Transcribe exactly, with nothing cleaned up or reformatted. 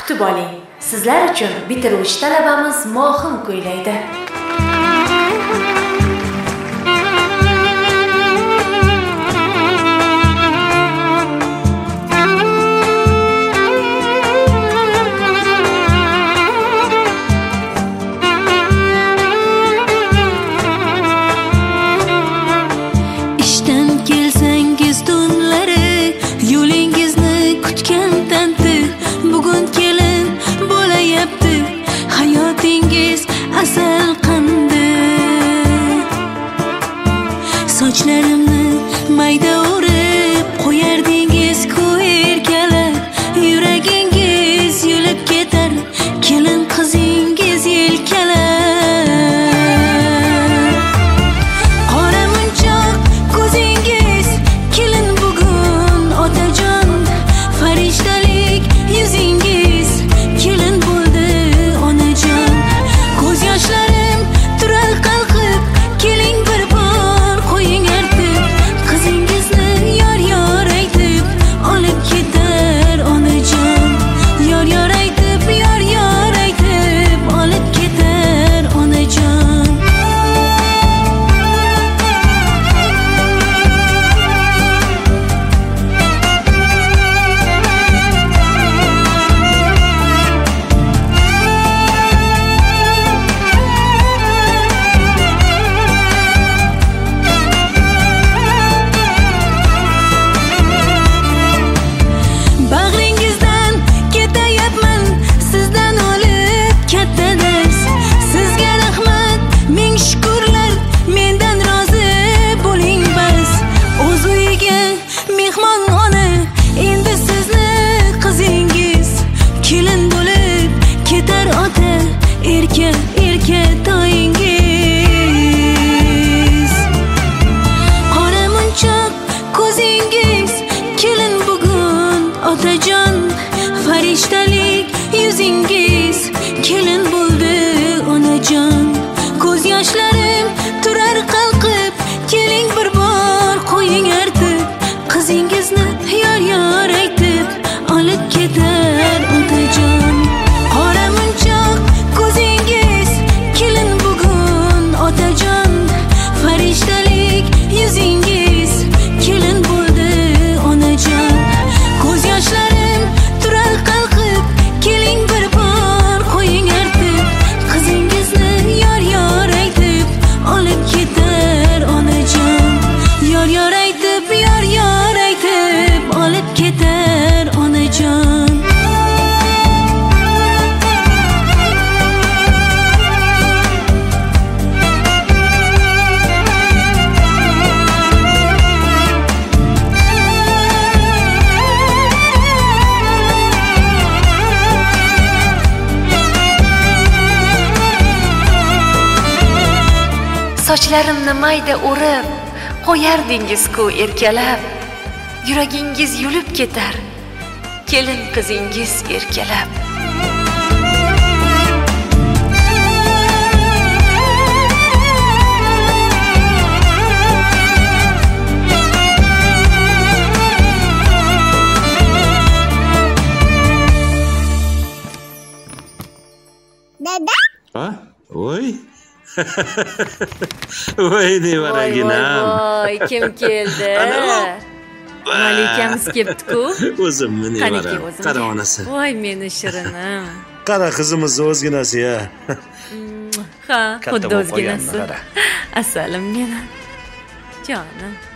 kutib oling. Sizlar uchun bitiruvchi talabamiz Mohim kuylaydi. Asal qandı sochlarimni mayda o'rib qo'yardingiz ku erkalab yuragingiz yulib ketar kelin qizingiz yelkalab qora munchoq ko'zingiz kelin bugun otajon farishtalik yuzingiz kelin bo'ldi onajon ko'z yoshlarim turar qalqib keling bir bor qo'ying artib qizingizni yor yor aytib olib ketar onajon yor yor aytib yor yor aytib olib ketar onajon bag'ringizdan ketayapman sizdan olib katta dars sizga rahmat ming shukrlar mendan rozi bo'ling bas o'z uyiga mehmon ona endi sizni qizingiz kelin bo'lib ketar ota erka erka toyingiz qora munchoq ko'zingiz kelin bugun otajon farishtalik yuzingiz kelin bo'ldi onajon ko'z yoshlarim turar qalqib keling bir bor qo'ying artib qizingizni yor yor aytib olib ketar otajon qora munchoq ko'zingiz kelin bugun otajon farishtalik yuzingiz kelin bo'ldi onajon ko'z yoshlarim turar qalqib keling bir bor qo'ying artib qizingizni yor yor aytib olib ketar onajon yor yor aytib yor yor aytib olib ketar onajon Sochlarimni mayda o'rib qo'yardingiz ku erkalab yuragingiz yulib ketar kelin qizingiz erkalab Dada? Ha? Voy. Voy nevaraginam. Voy, kim keldi? Malikamiz kelibdi-ku. O'zimni nevaram. Qara onasi. Voy meni shirinim. Qara qizimizni o'zginasi-ya. Ha, xuddi o'zginasi. Asalim meni. Jonim.